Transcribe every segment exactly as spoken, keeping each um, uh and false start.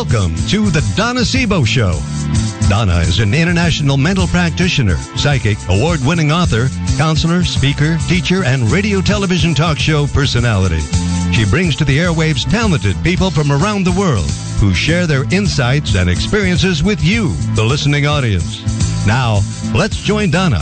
Welcome to the Donna Sebo Show. Donna is an international mental practitioner, psychic, award-winning author, counselor, speaker, teacher, and radio television talk show personality. She brings to the airwaves talented people from around the world who share their insights and experiences with you, the listening audience. Now, let's join Donna.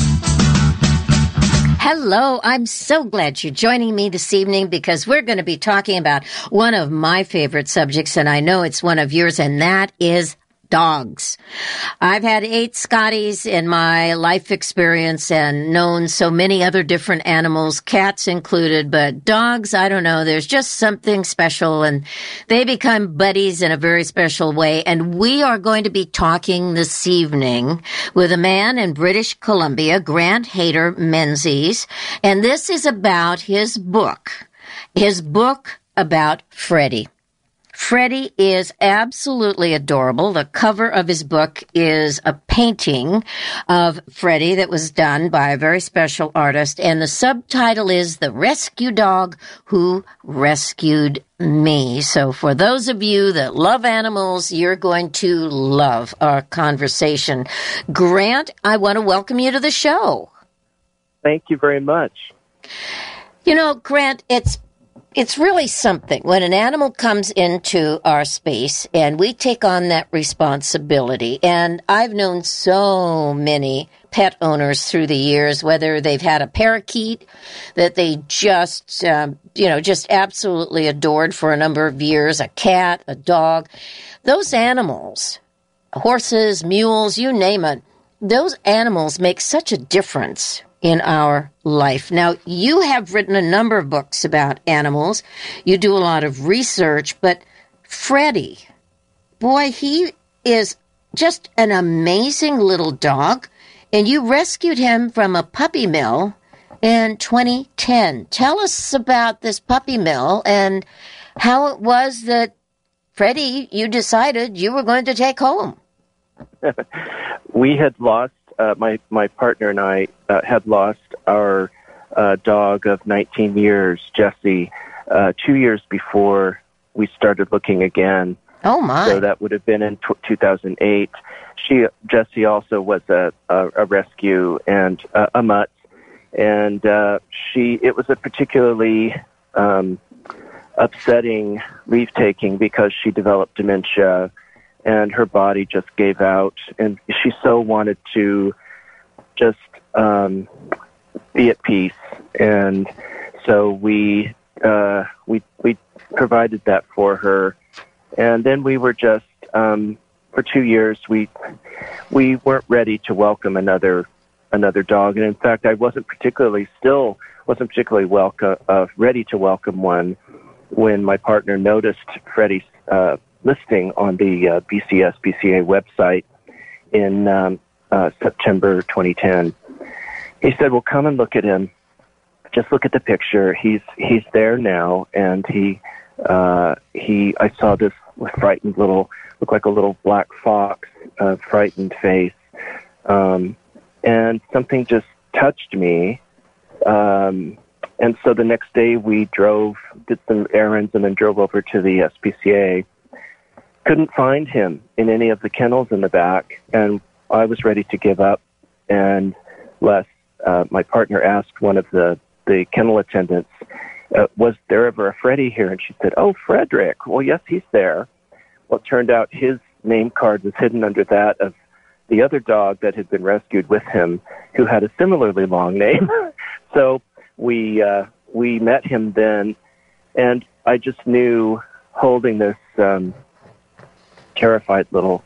Hello, I'm so glad you're joining me this evening because we're going to be talking about one of my favorite subjects, and I know it's one of yours, and that is dogs. I've had eight Scotties in my life experience and known so many other different animals, cats included, but dogs, I don't know, there's just something special, and they become buddies in a very special way. And we are going to be talking this evening with a man in British Columbia, Grant Hayter Menzies, and this is about his book, his book about Freddie. Freddie is absolutely adorable. The cover of his book is a painting of Freddie that was done by a very special artist, and the subtitle is The Rescue Dog Who Rescued Me. So for those of you that love animals, you're going to love our conversation. Grant, I want to welcome you to the show. Thank you very much. You know, Grant, it's It's really something when an animal comes into our space and we take on that responsibility. And I've known so many pet owners through the years, whether they've had a parakeet that they just, um, you know, just absolutely adored for a number of years, a cat, a dog. Those animals, horses, mules, you name it, those animals make such a difference in our life. Now, you have written a number of books about animals. You do a lot of research, but Freddie, boy, he is just an amazing little dog, and you rescued him from a puppy mill in twenty ten. Tell us about this puppy mill and how it was that Freddie, you decided you were going to take home. We had lost Uh, my, my partner and I uh, had lost our uh, dog of nineteen years, Jessie, uh, two years before we started looking again. Oh, my. So that would have been in t- two thousand eight. She, Jessie also was a, a, a rescue and uh, a mutt. And uh, she, it was a particularly um, upsetting leave-taking because she developed dementia and her body just gave out, and she so wanted to just um, be at peace. And so we uh, we we provided that for her, and then we were just um, for two years we we weren't ready to welcome another another dog, and in fact, I wasn't particularly still wasn't particularly welcome uh, ready to welcome one when my partner noticed Freddie's Uh, listing on the uh, B C S B C A website in um, uh, September twenty ten. He said, well, come and look at him. Just look at the picture. He's he's there now, and he uh, he. I saw this frightened little, looked like a little black fox, uh, frightened face, um, and something just touched me. Um, and so the next day we drove, did some errands, and then drove over to the S P C A. Couldn't find him in any of the kennels in the back, and I was ready to give up. And Les, uh, my partner, asked one of the, the kennel attendants, uh, was there ever a Freddie here? And she said, oh, Frederick. Well, yes, he's there. Well, it turned out his name card was hidden under that of the other dog that had been rescued with him, who had a similarly long name. So we uh, we met him then, and I just knew, holding this um, terrified little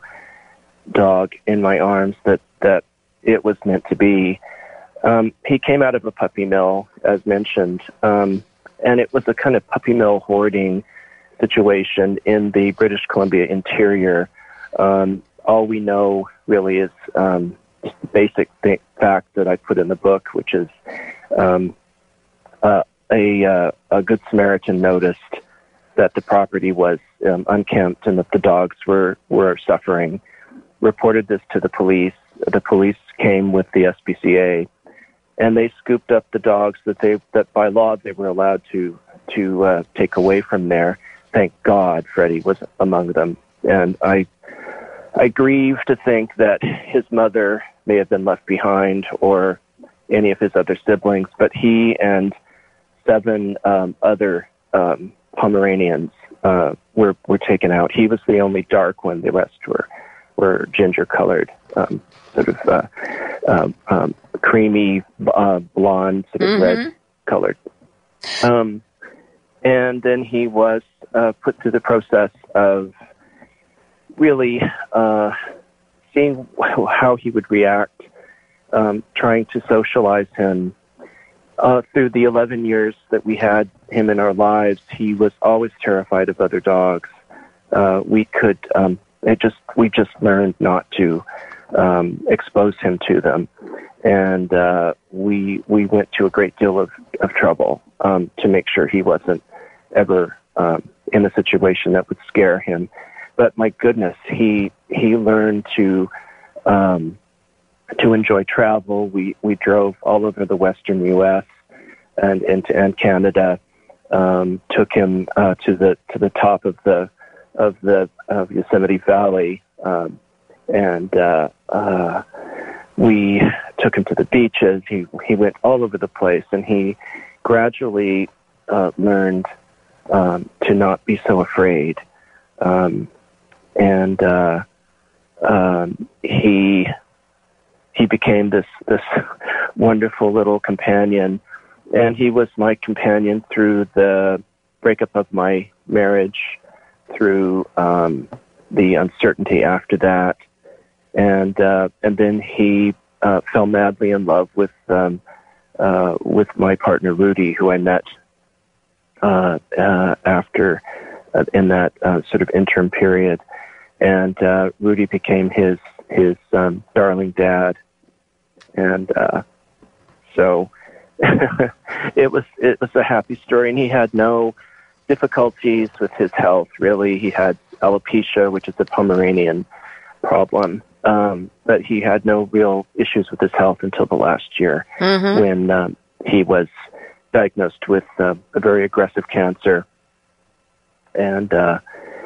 dog in my arms, that, that it was meant to be. Um, he came out of a puppy mill, as mentioned, um, and it was a kind of puppy mill hoarding situation in the British Columbia interior. Um, all we know really is um, just the basic th- fact that I put in the book, which is um, uh, a, uh, a Good Samaritan noticed that the property was um, unkempt and that the dogs were, were suffering, reported this to the police. The police came with the S P C A, and they scooped up the dogs that they that by law they were allowed to to uh, take away from there. Thank God Freddie was among them. and I I grieve to think that his mother may have been left behind, or any of his other siblings, but he and seven um, other um, Pomeranians uh, were were taken out. He was the only dark one. The rest were were ginger colored, um, sort of uh, um, um, creamy uh, blonde, sort of mm-hmm. red colored. Um, and then he was uh, put through the process of really uh, seeing how he would react, um, trying to socialize him. Uh, through the eleven years that we had him in our lives, he was always terrified of other dogs. Uh, we could, um, it just, we just learned not to um, expose him to them, and uh, we we went to a great deal of, of trouble um, to make sure he wasn't ever um, in a situation that would scare him. But my goodness, he he learned to. Um, to enjoy travel. We, we drove all over the western U S and and, and Canada. Um, took him uh, to the to the top of the of the of Yosemite Valley, um, and uh, uh, we took him to the beaches. He he went all over the place, and he gradually uh, learned um, to not be so afraid. Um, and uh, um, he. He became this this wonderful little companion, and he was my companion through the breakup of my marriage, through um, the uncertainty after that, and uh, and then he uh, fell madly in love with um, uh, with my partner Rudy, who I met uh, uh, after uh, in that uh, sort of interim period, and uh, Rudy became his his um, darling dad. And uh, so it was it was a happy story, and he had no difficulties with his health, really. He had alopecia, which is a Pomeranian problem, um, but he had no real issues with his health until the last year, mm-hmm. when um, he was diagnosed with uh, a very aggressive cancer. And uh,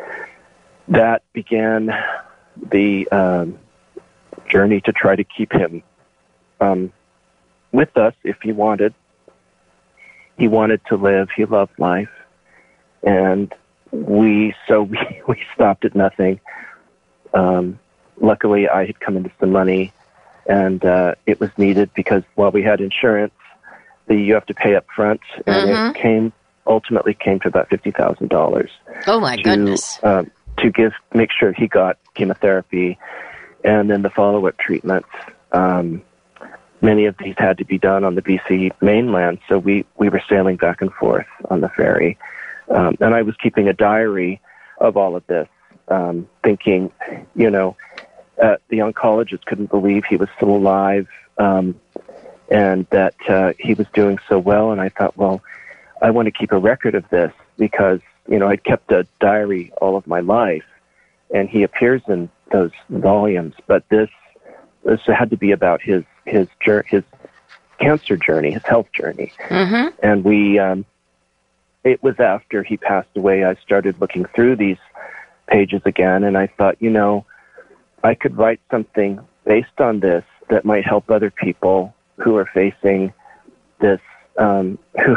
that began the um, journey to try to keep him Um, with us, if he wanted. He wanted to live. He loved life, and we so we, we stopped at nothing. Um, luckily, I had come into some money, and uh, it was needed because while we had insurance, the you have to pay up front, and mm-hmm. it came ultimately came to about fifty thousand dollars. Oh my to, goodness! Uh, to give make sure he got chemotherapy, and then the follow up treatments. Um, Many of these had to be done on the B C mainland, so we, we were sailing back and forth on the ferry. Um, and I was keeping a diary of all of this, um, thinking, you know, uh, the oncologist couldn't believe he was still alive, um, and that uh, he was doing so well. And I thought, well, I want to keep a record of this because, you know, I'd kept a diary all of my life, and he appears in those volumes. But this this had to be about his his his cancer journey, his health journey. Mm-hmm. And we, um, it was after he passed away, I started looking through these pages again, and I thought, you know, I could write something based on this that might help other people who are facing this, um, who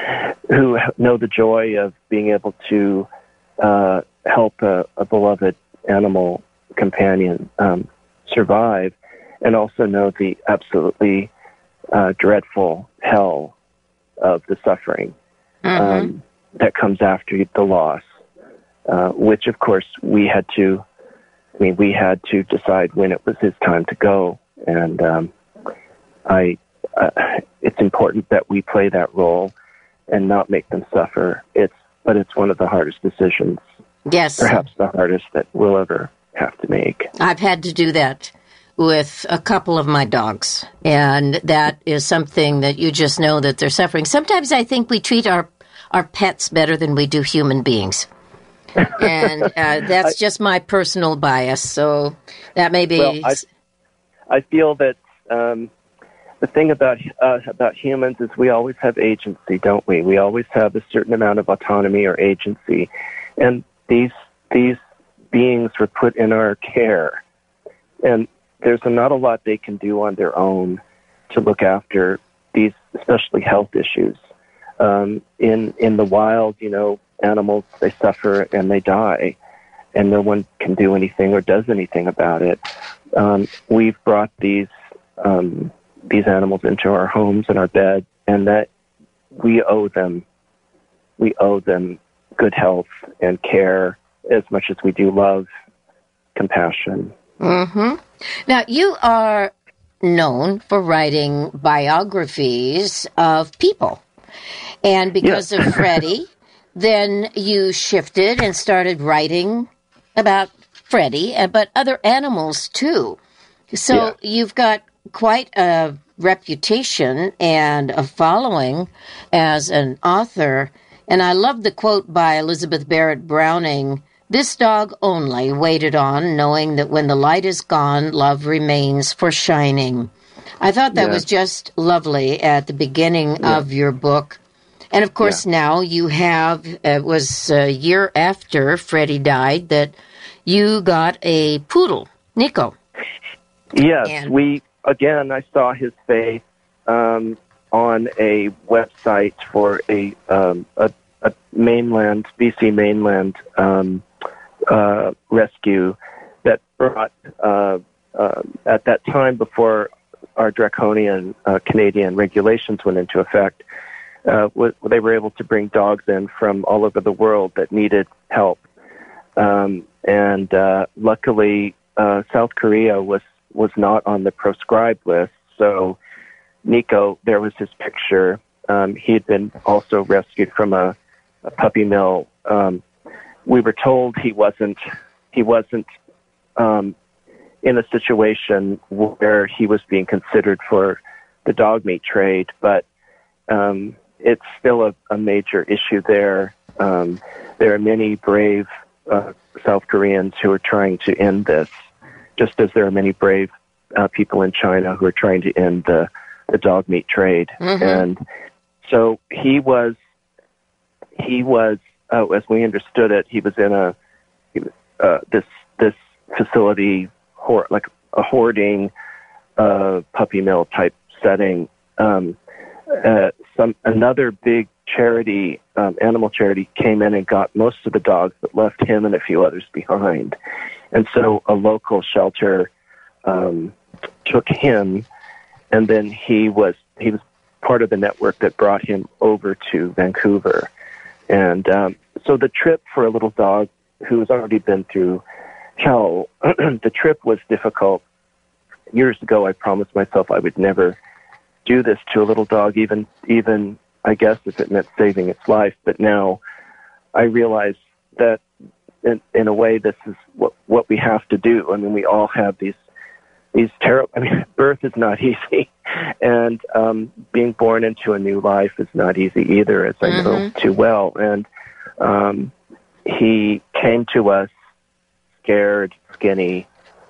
who know the joy of being able to uh, help a, a beloved animal companion um, survive, and also know the absolutely uh, dreadful hell of the suffering mm-hmm. um, that comes after the loss, uh, which, of course, we had to, I mean, we had to decide when it was his time to go. And um, I, uh, it's important that we play that role and not make them suffer. It's, but it's one of the hardest decisions. Yes. Perhaps the hardest that we'll ever have to make. I've had to do that with a couple of my dogs, and that is something that you just know that they're suffering. Sometimes I think we treat our, our pets better than we do human beings. And uh, that's just my personal bias, so that may be... Well, I, I feel that um, the thing about uh, about humans is we always have agency, don't we? We always have a certain amount of autonomy or agency. And these these beings were put in our care. And there's not a lot they can do on their own to look after these, especially health issues. Um, in in the wild, you know, animals, they suffer and they die, and no one can do anything or does anything about it. Um, we've brought these um, these animals into our homes and our bed, and that we owe them. We owe them good health and care as much as we do love, compassion. Mm-hmm. Now, you are known for writing biographies of people. And because yes. of Freddie, then you shifted and started writing about Freddie, but other animals too. So yeah. you've got quite a reputation and a following as an author. And I love the quote by Elizabeth Barrett Browning, "This dog only waited on, knowing that when the light is gone, love remains for shining." I thought that yeah. was just lovely at the beginning yeah. of your book. And, of course, yeah. now you have, it was a year after Freddie died that you got a poodle, Nico. Yes, and we, again, I saw his face um, on a website for a, um, a, a mainland, B C mainland um, uh, rescue that brought, uh, uh, at that time before our draconian uh, Canadian regulations went into effect, uh, w- they were able to bring dogs in from all over the world that needed help. Um, and uh, luckily, uh, South Korea was, was not on the proscribed list. So Nico, there was his picture. Um, he had been also rescued from a, a puppy mill. Um, we were told he wasn't, he wasn't, um, in a situation where he was being considered for the dog meat trade, but um, it's still a, a major issue there. Um, there are many brave uh, South Koreans who are trying to end this, just as there are many brave uh, people in China who are trying to end the, the dog meat trade. Mm-hmm. And so he was, he was, uh, as we understood it, he was in a he was, uh, this this facility. Like a hoarding uh, puppy mill type setting. Um, uh, some another big charity, um, animal charity, came in and got most of the dogs, but left him and a few others behind. And so a local shelter um, took him, and then he was he was part of the network that brought him over to Vancouver. And um, so the trip for a little dog who has already been through hell, the trip was difficult. Years ago, I promised myself I would never do this to a little dog, even, even I guess, if it meant saving its life. But now I realize that, in, in a way, this is what what we have to do. I mean, we all have these these terrible. I mean, birth is not easy, and um, being born into a new life is not easy either, as I know mm-hmm. too well. And um, he came to us scared, skinny,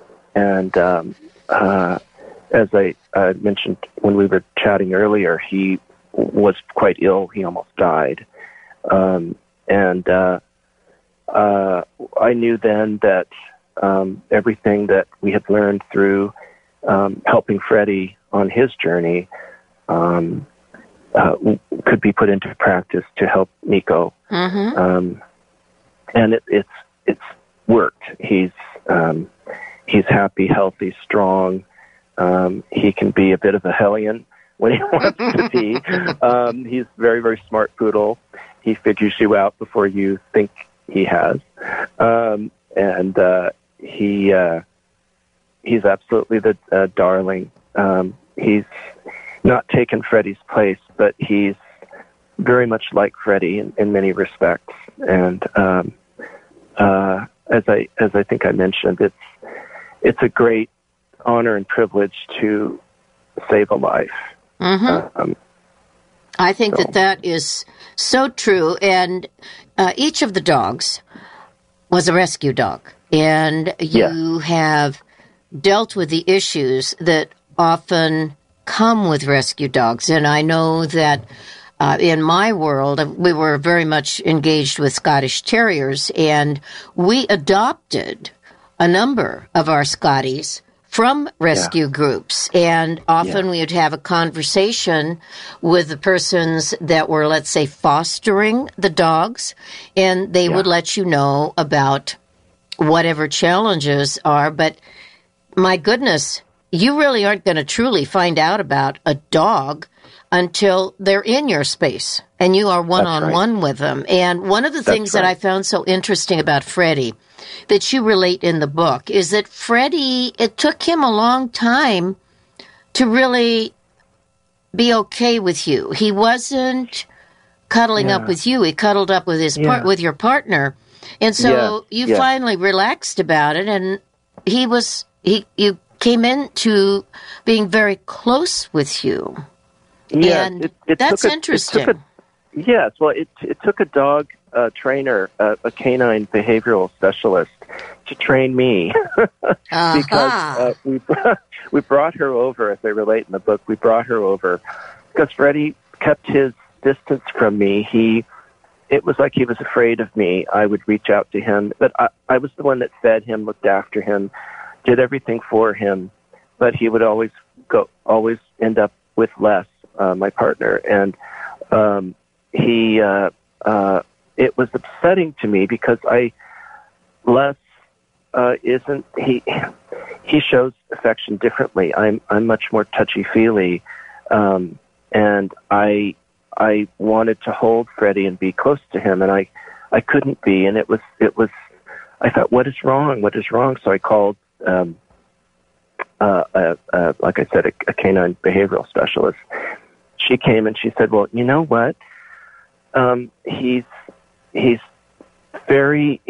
and um, uh, as I uh, mentioned when we were chatting earlier, he was quite ill. He almost died. Um, and uh, uh, I knew then that um, everything that we had learned through um, helping Freddie on his journey um, uh, could be put into practice to help Nico. Mm-hmm. Um, and it, it's it's worked. He's um, he's happy, healthy, strong. Um, he can be a bit of a hellion when he wants to be. Um, he's very, very smart poodle. He figures you out before you think he has, um, and uh, he uh, he's absolutely the uh, darling. Um, he's not taken Freddie's place, but he's very much like Freddie in, in many respects. And um, uh, as I as I think I mentioned, it's it's a great honor and privilege to save a life. Mm-hmm. Um, I think so. that that is so true. And uh, each of the dogs was a rescue dog, and you yeah. have dealt with the issues that often come with rescue dogs. And I know that uh, in my world, we were very much engaged with Scottish Terriers, and we adopted a number of our Scotties from rescue yeah. groups. And often yeah. we would have a conversation with the persons that were, let's say, fostering the dogs, and they yeah. would let you know about whatever challenges are. But my goodness, you really aren't going to truly find out about a dog until they're in your space and you are one-on-one right. with them. And one of the That's things right. that I found so interesting about Freddie that you relate in the book is that Freddie, it took him a long time to really be okay with you. He wasn't cuddling yeah. up with you. He cuddled up with his yeah. par- with your partner. And so yeah. you yeah. finally relaxed about it, and he was he you came into being very close with you. Yeah, and it, it that's took a, interesting. It took a, yes, well, it it took a dog uh, trainer, uh, a canine behavioral specialist, to train me uh-huh. because uh, we we brought her over, as I relate in the book. We brought her over because Freddie kept his distance from me. He it was like he was afraid of me. I would reach out to him, but I, I was the one that fed him, looked after him, did everything for him, but he would always go, always end up with Les, uh, my partner, and um, he. Uh, uh, it was upsetting to me because I, Les, uh, isn't he? He shows affection differently. I'm I'm much more touchy feely, um, and I I wanted to hold Freddie and be close to him, and I I couldn't be, and it was it was. I thought, what is wrong? What is wrong? So I called. Um, Uh, uh, uh, like I said, a, a canine behavioral specialist. She came and she said, well, you know what? Um, he's, he's very,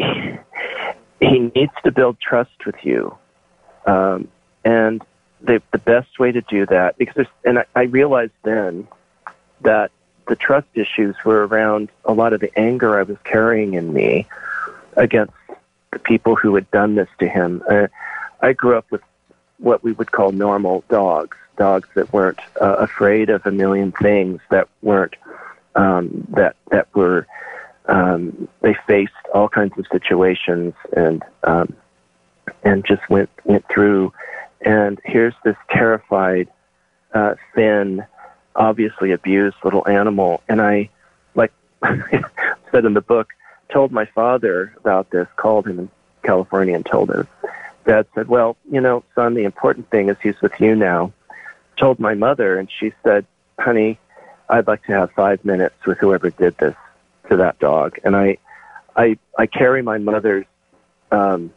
he needs to build trust with you. Um, and the, the best way to do that, because there's, and I, I realized then that the trust issues were around a lot of the anger I was carrying in me against the people who had done this to him. Uh, I grew up with what we would call normal dogs, dogs that weren't uh, afraid of a million things, that weren't, um, that, that were, um, they faced all kinds of situations and, um, and just went, went through. And here's this terrified, uh, thin, obviously abused little animal. And I, like said in the book, told my father about this, called him in California and told him. Dad said, well, you know, son, the important thing is he's with you now. Told my mother, and she said, honey, I'd like to have five minutes with whoever did this to that dog. And I I, I carry my mother's um,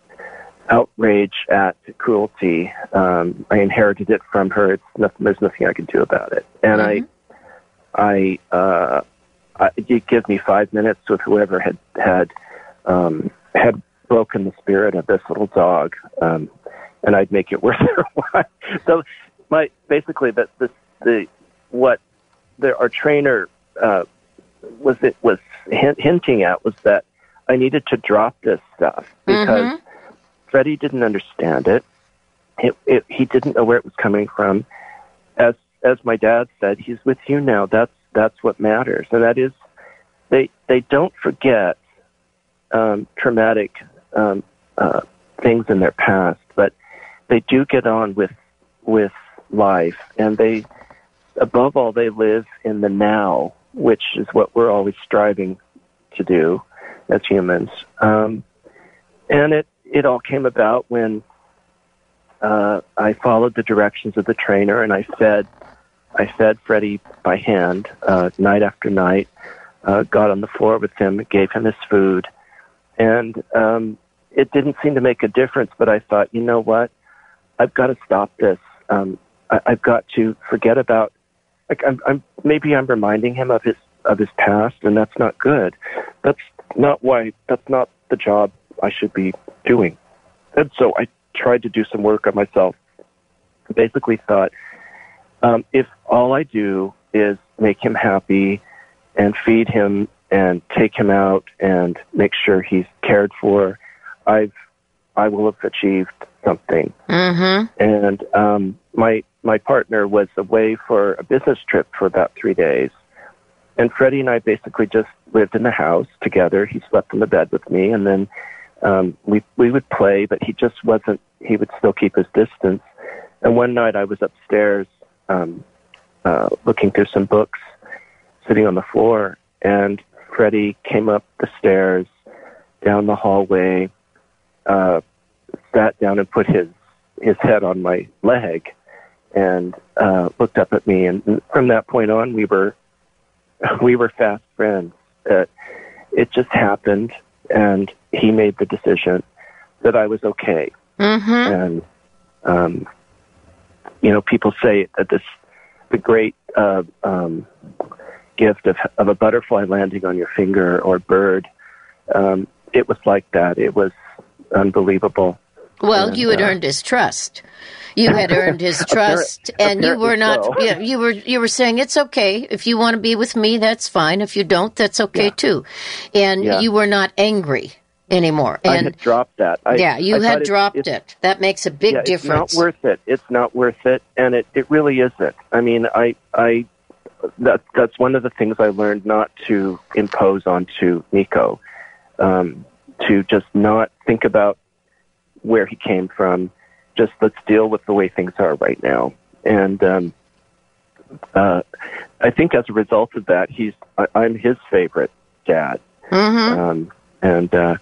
outrage at cruelty. Um, I inherited it from her. It's nothing, there's nothing I can do about it. And mm-hmm. I, I, uh, I, you give me five minutes with whoever had, had, um, had, broken the spirit of this little dog, um, and I'd make it worth their while. So, my basically that this the what the, our trainer uh, was it was hint, hinting at was that I needed to drop this stuff because mm-hmm. Freddie didn't understand it. It, it. He didn't know where it was coming from. As as my dad said, he's with you now. That's that's what matters, and that is they they don't forget um, traumatic. Um, uh, things in their past, but they do get on with with life, and they, above all, they live in the now, which is what we're always striving to do as humans. Um, and it it all came about when uh, I followed the directions of the trainer, and I fed I fed Freddie by hand uh, night after night. Uh, got on the floor with him, gave him his food. And um, it didn't seem to make a difference, but I thought, you know what? I've got to stop this. Um, I, I've got to forget about. Like, I'm, I'm maybe I'm reminding him of his of his past, and that's not good. That's not why. That's not the job I should be doing. And so I tried to do some work on myself. Basically, thought um, if all I do is make him happy and feed him and take him out and make sure he's cared for, I've, I will have achieved something. Mm-hmm. And um, my my partner was away for a business trip for about three days, and Freddie and I basically just lived in the house together. He slept in the bed with me, and then um, we we would play, but he just wasn't. He would still keep his distance. And one night I was upstairs um, uh, looking through some books, sitting on the floor, and Freddie came up the stairs, down the hallway, uh, sat down and put his his head on my leg, and uh, looked up at me. And from that point on, we were we were fast friends. Uh, it just happened, and he made the decision that I was okay. Mm-hmm. And um, you know, people say that this the great uh, um, gift of of a butterfly landing on your finger or bird. Um, it was like that. It was unbelievable. Well, and, you had uh, earned his trust. You had earned his trust, and you were not. so. You, you were you were saying it's okay if you want to be with me. That's fine. If you don't, that's okay Yeah. too. And Yeah. you were not angry anymore. I And had dropped that. I, yeah, you I thought had it- dropped it's- it. That makes a big yeah, difference. It's not worth it. It's not worth it, and it, it really isn't. I mean, I I that that's one of the things I learned not to impose onto Nico, um, to just not think about where he came from. Just let's deal with the way things are right now. And um, uh, I think as a result of that, he's I, I'm his favorite dad, Mm-hmm. um, and uh,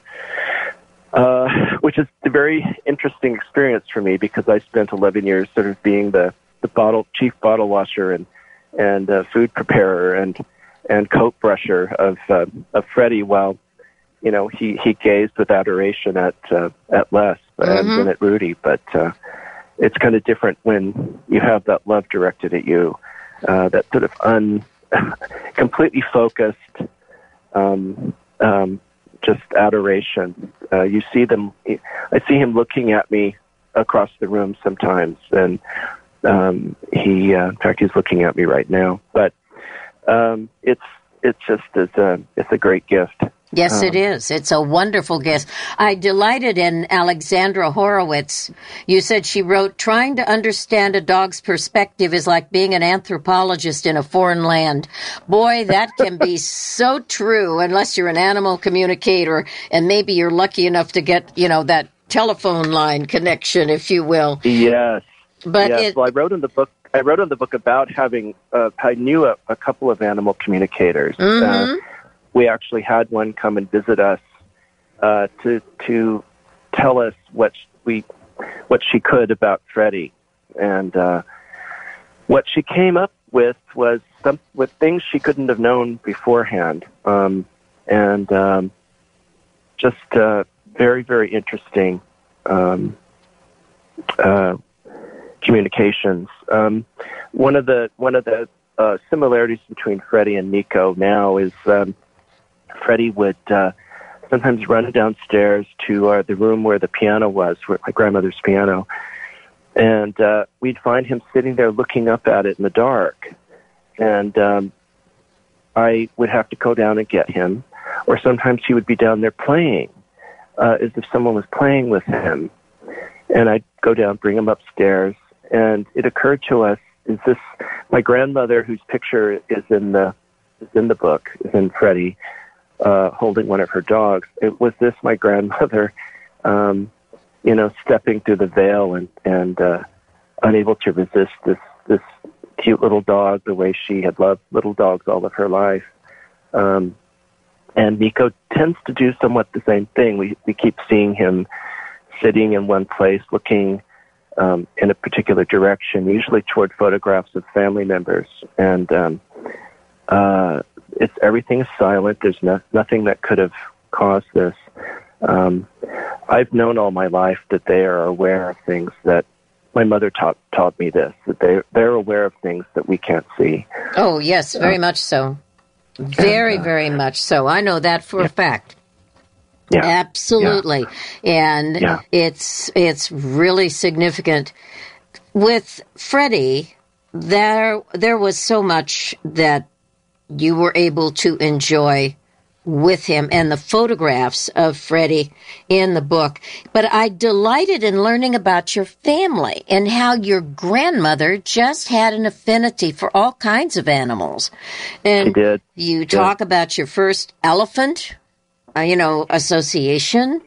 uh, which is a very interesting experience for me because I spent eleven years sort of being the, the bottle chief bottle washer and and uh, food preparer and and coat brusher of uh, of Freddie, while you know he, he gazed with adoration at uh, at Les and, Mhm. and at Rudy. But uh, it's kind of different when you have that love directed at you, uh, that sort of un completely focused, um, um, just adoration. Uh, you see them. I see him looking at me across the room sometimes, and um, he, uh, in fact, he's looking at me right now. But um, it's it's just it's a it's a great gift. Yes, Um, it is. It's a wonderful guest. I delighted in Alexandra Horowitz. You said she wrote, trying to understand a dog's perspective is like being an anthropologist in a foreign land. Boy, that can be so true unless you're an animal communicator and maybe you're lucky enough to get, you know, that telephone line connection, if you will. Yes. But yes. it, Well, I wrote in the book. I wrote in the book about having. Uh, I knew a, a couple of animal communicators. Mhm. Uh, we actually had one come and visit us uh, to to tell us what we what she could about Freddie, and uh, what she came up with was some with things she couldn't have known beforehand, um, and um, just uh, very very interesting um, uh, communications. Um, one of the one of the uh, similarities between Freddie and Nico now is. Um, Freddie would uh, sometimes run downstairs to uh, the room where the piano was, where my grandmother's piano, and uh, we'd find him sitting there looking up at it in the dark. And um, I would have to go down and get him, or sometimes he would be down there playing, uh, as if someone was playing with him. And I'd go down, bring him upstairs, and it occurred to us, is this my grandmother, whose picture is in the is in the book, is in Freddie, Uh, holding one of her dogs. It was this my grandmother, um, you know, stepping through the veil and and uh, unable to resist this this cute little dog the way she had loved little dogs all of her life. Um, and Nico tends to do somewhat the same thing. We we keep seeing him sitting in one place, looking um, in a particular direction, usually toward photographs of family members, and um, uh, it's everything is silent. There's no, nothing that could have caused this. Um, I've known all my life that they are aware of things that my mother taught taught me this, that they they're aware of things that we can't see. oh, yes, very Uh, much so. Very, and, uh, very much so. I know that for a fact. Yeah, Absolutely. And Yeah. it's it's really significant. With Freddie, there there was so much that you were able to enjoy with him and the photographs of Freddie in the book. But I delighted in learning about your family and how your grandmother just had an affinity for all kinds of animals. And she did. You talk yeah. about your first elephant, uh, you know, association.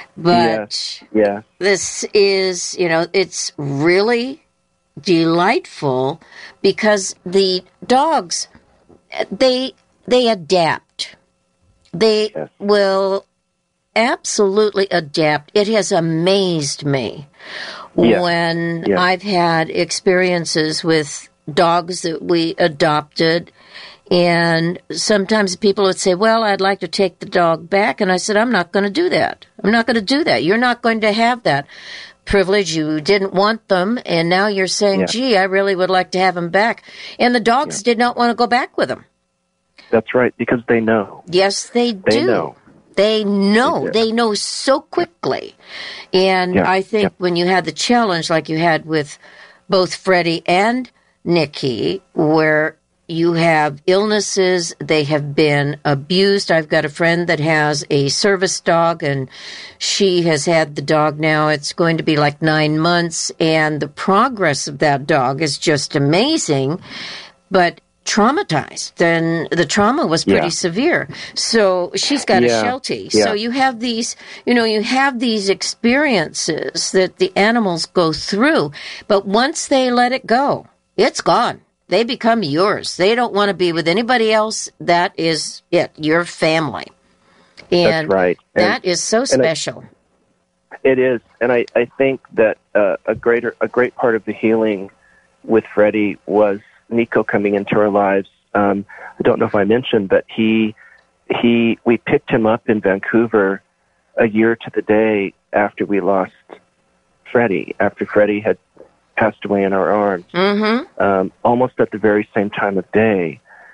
But yeah. yeah. this is, you know, it's really delightful because the dogs, they they adapt. They yes. will absolutely adapt. It has amazed me yeah. when yeah. I've had experiences with dogs that we adopted, and sometimes people would say, well, I'd like to take the dog back, and I said, I'm not going to do that. I'm not going to do that. You're not going to have that privilege. You didn't want them, and now you're saying, yeah. gee, I really would like to have them back. And the dogs yeah. did not want to go back with them. That's right, because they know. Yes, they, they do. Know. They know. They, they know so quickly. And yeah. I think yeah. when you had the challenge like you had with both Freddie and Nikki, where you have illnesses, they have been abused. I've got a friend that has a service dog, and she has had the dog now. It's going to be like nine months, and the progress of that dog is just amazing. But traumatized, and the trauma was pretty yeah. severe. So she's got yeah. a Sheltie. Yeah. So you have these, you know, you have these experiences that the animals go through, but once they let it go, it's gone. They become yours. They don't want to be with anybody else. That is it, your family. And that's right. And, that is so special. It, it is, and I, I think that uh, a greater a great part of the healing with Freddie was Nico coming into our lives. Um, I don't know if I mentioned, but he he we picked him up in Vancouver a year to the day after we lost Freddie, after Freddie had passed away in our arms, mm-hmm. um, almost at the very same time of day.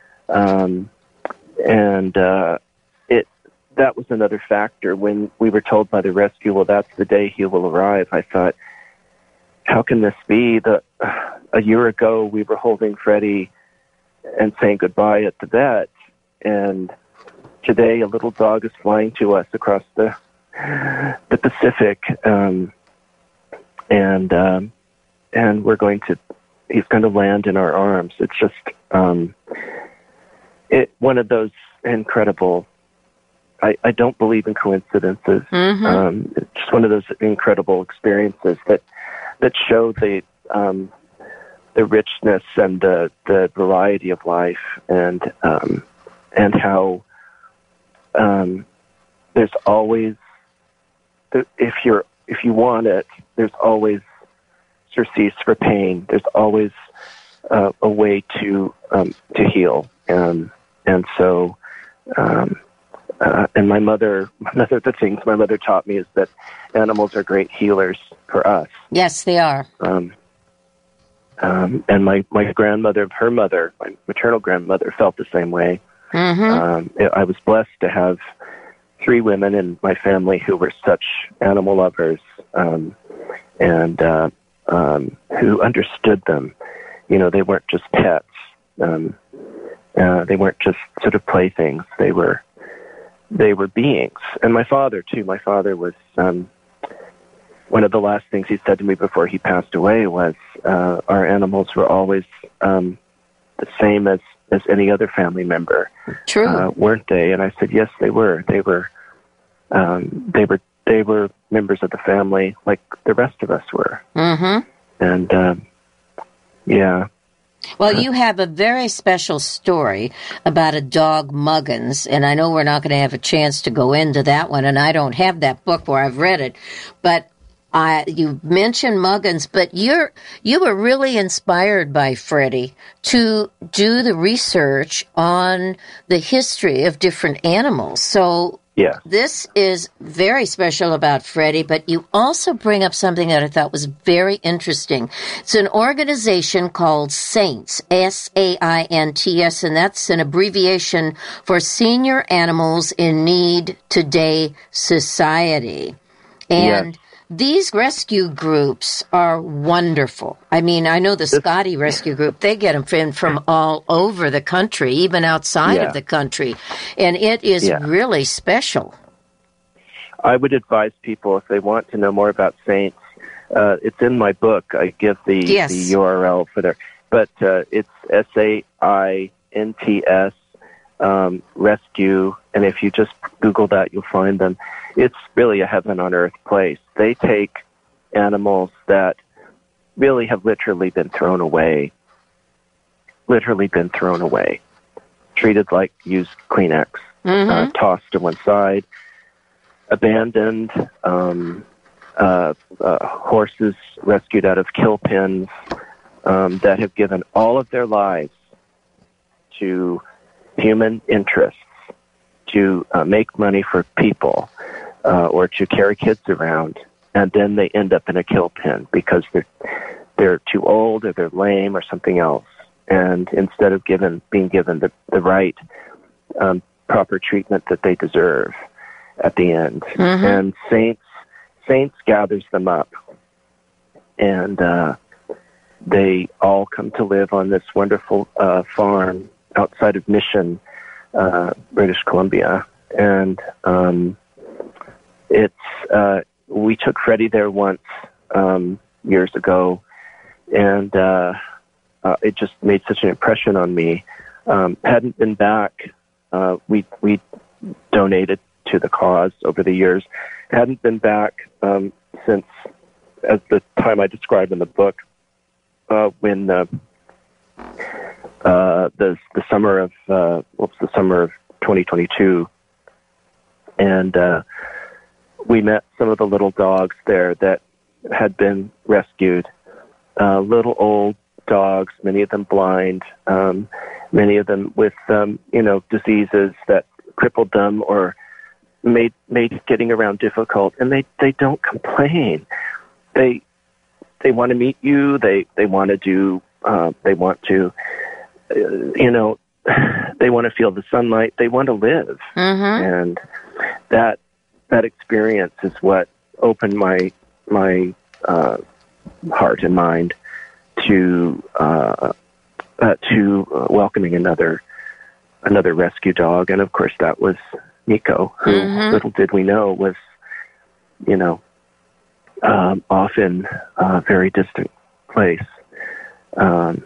Um, and uh, it that was another factor. When we were told by the rescue, well, that's the day he will arrive, I thought, how can this be? The, a year ago, we were holding Freddie and saying goodbye at the vet, and today a little dog is flying to us across the the Pacific, um, and um, and we're going to he's going to land in our arms. It's just um, it one of those incredible. I, I don't believe in coincidences. Mm-hmm. Um, it's just one of those incredible experiences that. that show the um, the richness and the, the variety of life, and um, and how um, there's always, if you're if you want it, there's always surcease for pain. There's always uh, a way to um, to heal, and and so. Um, Uh, and my mother, one of the things my mother taught me is that animals are great healers for us. Yes, they are. Um, um, and my, my grandmother, her mother, my maternal grandmother, felt the same way. Mm-hmm. Um, I was blessed to have three women in my family who were such animal lovers, um, and uh, um, who understood them. You know, they weren't just pets. Um, uh, they weren't just sort of playthings. They were They were beings. And my father, too. My father was, um, one of the last things he said to me before he passed away was, uh, our animals were always um, the same as, as any other family member. True. Uh, weren't they? And I said, yes, they were. They were, um, they were, they were members of the family like the rest of us were. Mm-hmm. And, um, yeah. Well, you have a very special story about a dog, Muggins, and I know we're not going to have a chance to go into that one, and I don't have that book where I've read it, but I, you mentioned Muggins, but you're you were really inspired by Freddie to do the research on the history of different animals. So yeah. This is very special about Freddie, but you also bring up something that I thought was very interesting. It's an organization called SAINTS, S A I N T S, and that's an abbreviation for Senior Animals in Need Today Society. And yes. these rescue groups are wonderful. I mean, I know the Scotty Rescue Group, they get them from, from all over the country, even outside yeah. of the country. And it is yeah. really special. I would advise people, if they want to know more about Saints, uh, it's in my book. I give the, yes. the U R L for their, but uh, it's S A I N T S um, Rescue, and if you just Google that, you'll find them. It's really a heaven on earth place. They take animals that really have literally been thrown away, literally been thrown away, treated like used Kleenex, mm-hmm. uh, tossed to one side, abandoned, um, uh, uh, horses rescued out of kill pens um, that have given all of their lives to human interests, to uh, make money for people, uh, or to carry kids around, and then they end up in a kill pen because they're they're too old or they're lame or something else. And instead of given being given the the right um, proper treatment that they deserve at the end, mm-hmm. and Saints Saints gathers them up, and uh, they all come to live on this wonderful uh, farm outside of Mission, uh, British Columbia, and um, it's uh, we took Freddie there once um, years ago, and uh, uh, it just made such an impression on me. Um, hadn't been back. Uh, we we donated to the cause over the years. Hadn't been back um, since, at the time I described in the book, uh, when uh, uh, the the summer of uh, what was the summer of twenty twenty-two, and uh, we met some of the little dogs there that had been rescued. Uh, little old dogs, many of them blind, um, many of them with um, you know diseases that crippled them or made made getting around difficult, and they, they don't complain. They they want to meet you. They they want to do. Uh, they want to, uh, you know, they want to feel the sunlight. They want to live, mm-hmm. and that that experience is what opened my my uh, heart and mind to uh, uh, to uh, welcoming another another rescue dog, and of course that was Nico, who mm-hmm. little did we know was, you know, um, off in a very distant place. Um,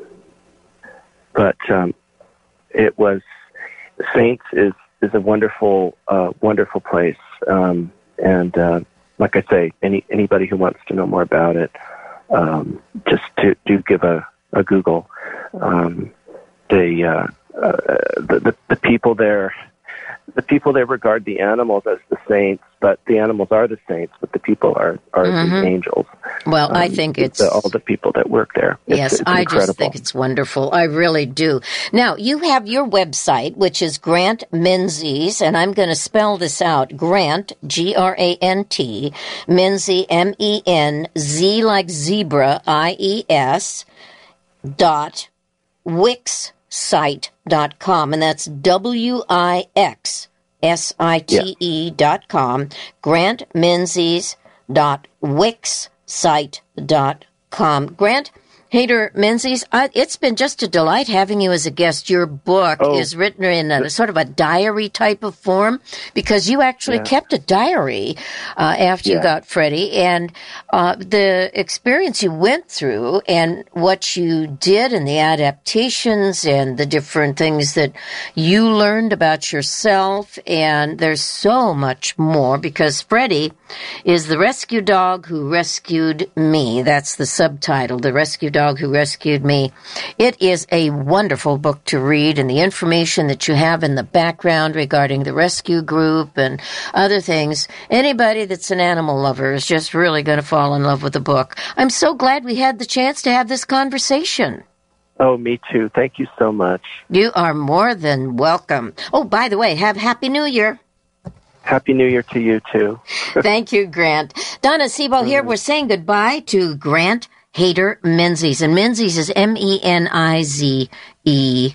but um, it was, Saints is, is a wonderful, uh, wonderful place. Um, and uh, like I say, any anybody who wants to know more about it, um, just to do give a, a Google. Um, they, uh, uh, the, the the people there. The people there regard the animals as the saints, but the animals are the saints, but the people are, are mm-hmm. the angels. Well, um, I think it's... The, all the people that work there. It's, yes, it's I incredible. just think it's wonderful. I really do. Now, you have your website, which is Grant Menzies, and I'm going to spell this out. Grant, G R A N T, Menzies, M E N, Z like zebra, I E S, dot, Wix, site dot com, and that's W I X S I T E dot com, Grant Menzies dot Wix site dot com. Grant Hayter Menzies, uh, it's been just a delight having you as a guest. Your book oh. is written in a sort of a diary type of form because you actually yeah. kept a diary uh, after yeah. you got Freddie, and uh, the experience you went through and what you did and the adaptations and the different things that you learned about yourself. And there's so much more because Freddie is the rescue dog who rescued me. That's the subtitle, The Rescue Dog Who Rescued Me. It is a wonderful book to read, and the information that you have in the background regarding the rescue group and other things, anybody that's an animal lover is just really going to fall in love with the book. I'm so glad we had the chance to have this conversation. Oh, me too. Thank you so much. You are more than welcome. Oh, by the way, have Happy New Year. Happy New Year to you, too. Thank you, Grant. Donna Sebo here. We're saying goodbye to Grant Hayter Menzies. And Menzies is M E N I Z E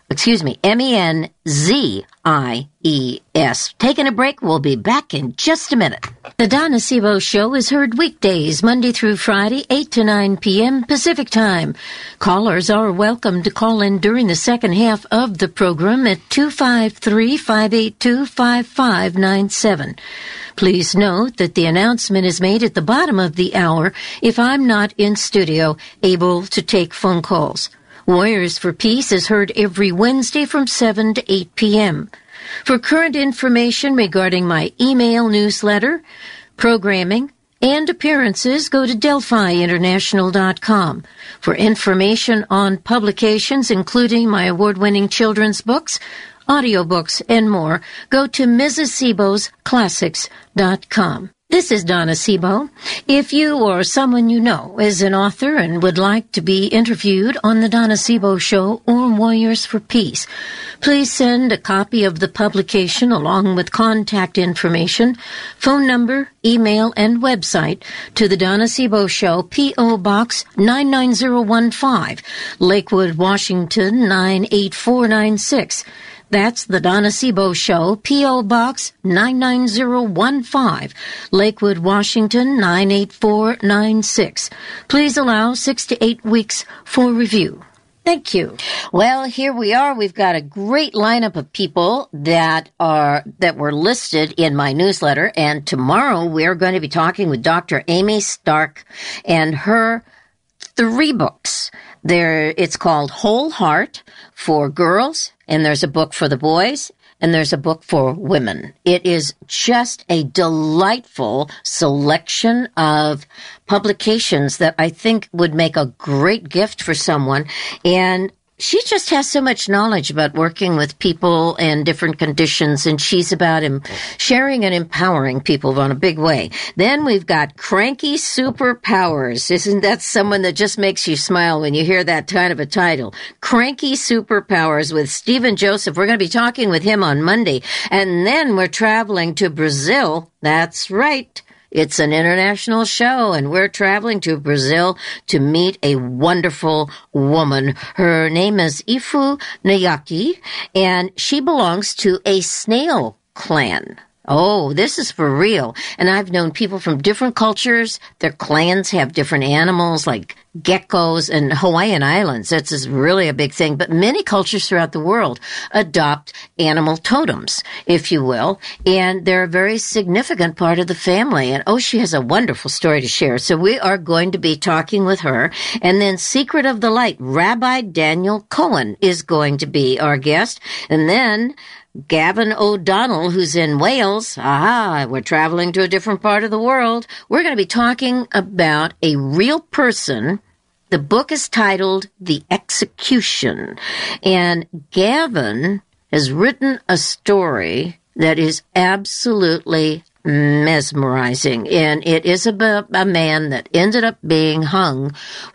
Excuse me, M E N Z I E S. Taking a break. We'll be back in just a minute. The Donna Sebo Show is heard weekdays, Monday through Friday, eight to nine p.m. Pacific Time. Callers are welcome to call in during the second half of the program at two five three, five eight two, five five nine seven. Please note that the announcement is made at the bottom of the hour if I'm not in studio able to take phone calls. Warriors for Peace is heard every Wednesday from seven to eight p.m. For current information regarding my email newsletter, programming, and appearances, go to Delphi International dot com. For information on publications, including my award-winning children's books, audiobooks, and more, go to Missus Sebos Classics dot com. This is Donna Sebo. If you or someone you know is an author and would like to be interviewed on the Donna Sebo Show or Warriors for Peace, please send a copy of the publication along with contact information, phone number, email, and website to the Donna Sebo Show, P O. Box nine nine zero one five, Lakewood, Washington nine eight four nine six. That's the Donna Sebo Show, P O. Box nine nine zero one five, Lakewood, Washington nine eight four nine six. Please allow six to eight weeks for review. Thank you. Well, here we are. We've got a great lineup of people that are that were listed in my newsletter, and tomorrow we're going to be talking with Doctor Amy Stark and her three books. There, it's called Whole Heart for girls, and there's a book for the boys, and there's a book for women. It is just a delightful selection of publications that I think would make a great gift for someone. And she just has so much knowledge about working with people in different conditions, and she's about him sharing and empowering people in a big way. Then we've got Cranky Superpowers. Isn't that someone that just makes you smile when you hear that kind of a title? Cranky Superpowers with Stephen Joseph. We're going to be talking with him on Monday. And then we're traveling to Brazil. That's right. It's an international show, and we're traveling to Brazil to meet a wonderful woman. Her name is Ifu Nayaki, and she belongs to a snail clan. Oh, this is for real. And I've known people from different cultures. Their clans have different animals like geckos and Hawaiian Islands. That's really a big thing. But many cultures throughout the world adopt animal totems, if you will. And they're a very significant part of the family. And oh, she has a wonderful story to share. So we are going to be talking with her. And then Secret of the Light, Rabbi Daniel Cohen is going to be our guest. And then Gavin O'Donnell, who's in Wales. Aha, we're traveling to a different part of the world. We're going to be talking about a real person. The book is titled The Execution. And Gavin has written a story that is absolutely mesmerizing. And it is about a man that ended up being hung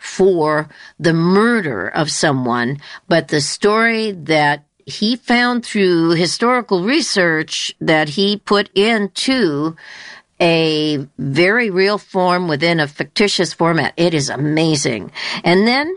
for the murder of someone. But the story that he found through historical research that he put into a very real form within a fictitious format. It is amazing. And then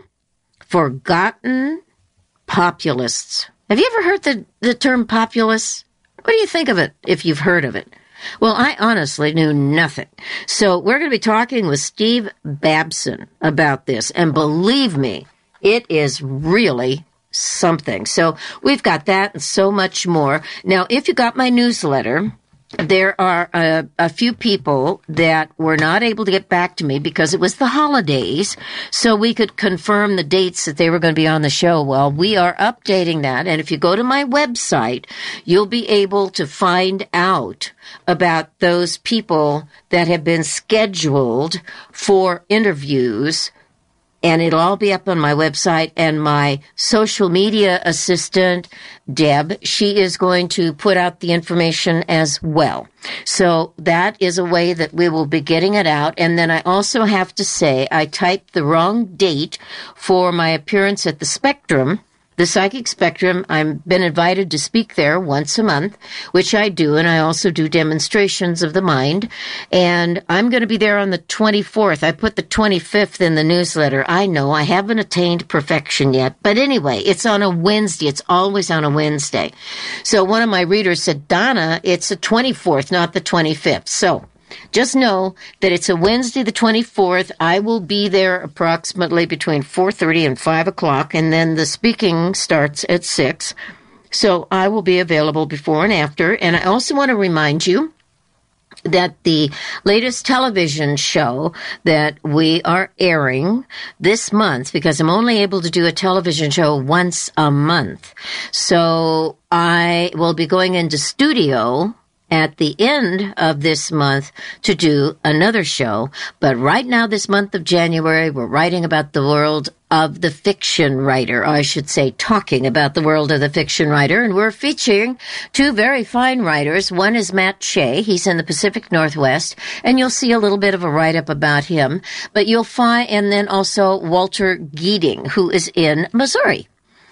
Forgotten Populists. Have you ever heard the, the term populists? What do you think of it if you've heard of it? Well, I honestly knew nothing. So we're going to be talking with Steve Babson about this. And believe me, it is really something. So we've got that and so much more. Now, if you got my newsletter, there are a, a few people that were not able to get back to me because it was the holidays, so we could confirm the dates that they were going to be on the show. Well, we are updating that, and if you go to my website, you'll be able to find out about those people that have been scheduled for interviews. And it'll all be up on my website, and my social media assistant, Deb, she is going to put out the information as well. So that is a way that we will be getting it out. And then I also have to say I typed the wrong date for my appearance at the Spectrum the Psychic Spectrum. I've been invited to speak there once a month, which I do, and I also do demonstrations of the mind. And I'm going to be there on the twenty-fourth. I put the twenty-fifth in the newsletter. I know I haven't attained perfection yet, but anyway, it's on a Wednesday. It's always on a Wednesday. So one of my readers said, Donna, it's the twenty-fourth, not the twenty-fifth. So just know that it's a Wednesday, the twenty-fourth. I will be there approximately between four thirty and five o'clock, and then the speaking starts at six. So I will be available before and after. And I also want to remind you that the latest television show that we are airing this month, because I'm only able to do a television show once a month, so I will be going into studio at the end of this month to do another show. But right now, this month of January, we're writing about the world of the fiction writer. I should say talking about the world of the fiction writer. And we're featuring two very fine writers. One is Matt Shea. He's in the Pacific Northwest. And you'll see a little bit of a write-up about him. But you'll find, and then also Walter Geeding, who is in Missouri.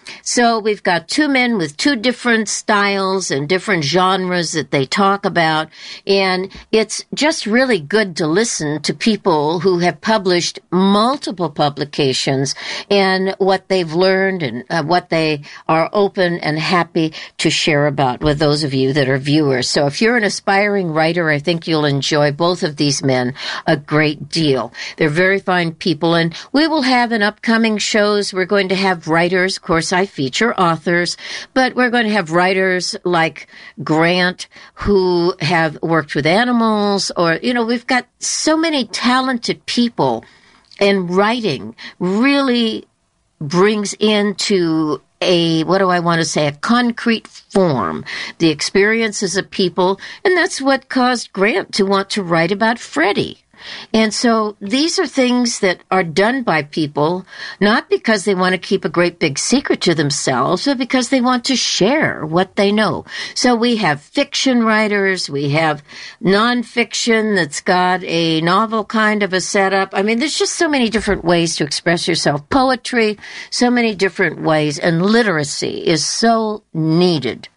So we've got two men with two different styles and different genres that they talk about, and it's just really good to listen to people who have published multiple publications and what they've learned and uh, what they are open and happy to share about with those of you that are viewers. So if you're an aspiring writer, I think you'll enjoy both of these men a great deal. They're very fine people, and we will have in upcoming shows, we're going to have writers. Of course, I feature authors, but we're going to have writers like Grant who have worked with animals, or, you know, we've got so many talented people, and writing really brings into a, what do I want to say, a concrete form, the experiences of people, and that's what caused Grant to want to write about Freddie. And so these are things that are done by people, not because they want to keep a great big secret to themselves, but because they want to share what they know. So we have fiction writers, we have nonfiction that's got a novel kind of a setup. I mean, there's just so many different ways to express yourself. Poetry, so many different ways, and literacy is so needed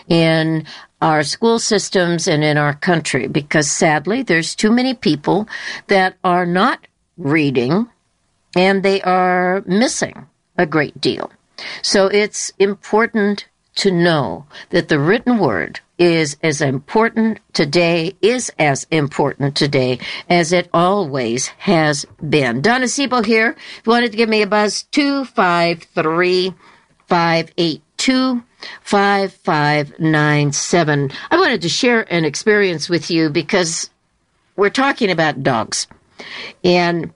in our school systems and in our country, because sadly there's too many people that are not reading and they are missing a great deal. So it's important to know that the written word is as important today, is as important today as it always has been. Donna Sebo here. If you wanted to give me a buzz, two five three, five eight two, five five nine seven. I wanted to share an experience with you because we're talking about dogs. And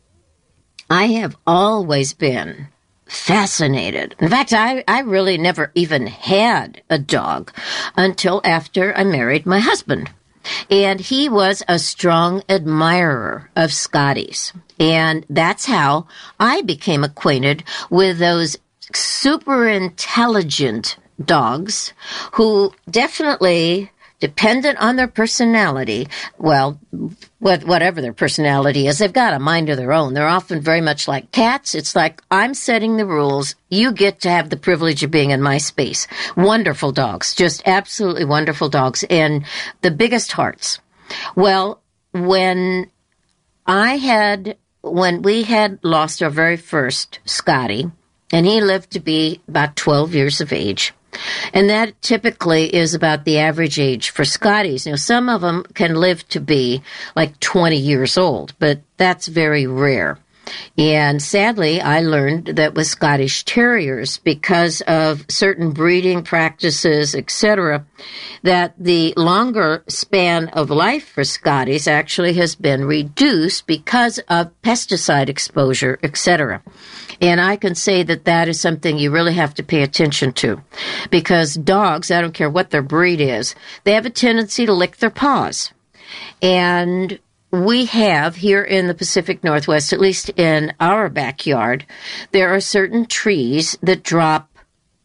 I have always been fascinated. In fact, I, I really never even had a dog until after I married my husband. And he was a strong admirer of Scotties. And that's how I became acquainted with those super intelligent dogs who definitely, dependent on their personality, well, whatever their personality is, they've got a mind of their own. They're often very much like cats. It's like, I'm setting the rules. You get to have the privilege of being in my space. Wonderful dogs, just absolutely wonderful dogs, and the biggest hearts. Well, when I had, when we had lost our very first Scotty, and he lived to be about twelve years of age. And that typically is about the average age for Scotties. Now, some of them can live to be like twenty years old, but that's very rare. And sadly, I learned that with Scottish Terriers, because of certain breeding practices, et cetera, that the longer span of life for Scotties actually has been reduced because of pesticide exposure, et cetera. And I can say that that is something you really have to pay attention to, because dogs, I don't care what their breed is, they have a tendency to lick their paws. And we have here in the Pacific Northwest, at least in our backyard, there are certain trees that drop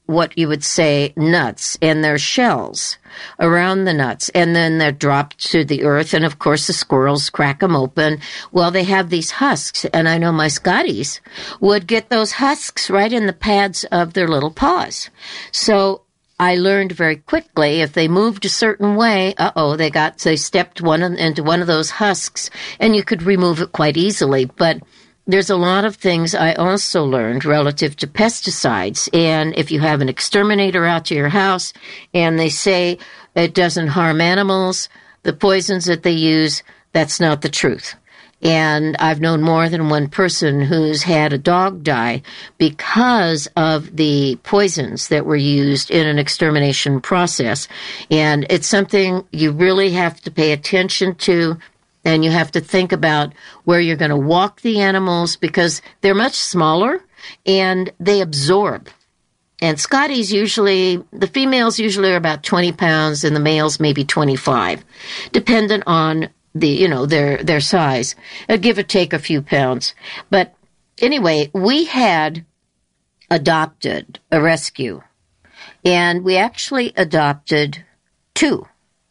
what you would say nuts, and their shells around the nuts, and then they're dropped to the earth, and of course the squirrels crack them open. Well, they have these husks, and I know my Scotties would get those husks right in the pads of their little paws. So I learned very quickly if they moved a certain way, uh-oh, they got, they stepped one of, into one of those husks, and you could remove it quite easily. But there's a lot of things I also learned relative to pesticides. And if you have an exterminator out to your house and they say it doesn't harm animals, the poisons that they use, that's not the truth. And I've known more than one person who's had a dog die because of the poisons that were used in an extermination process. And it's something you really have to pay attention to, and you have to think about where you're going to walk the animals because they're much smaller and they absorb. And Scotties usually, the females usually are about twenty pounds and the males maybe twenty-five, dependent on the, you know, their, their size, uh, give or take a few pounds. But anyway, we had adopted a rescue, and we actually adopted two.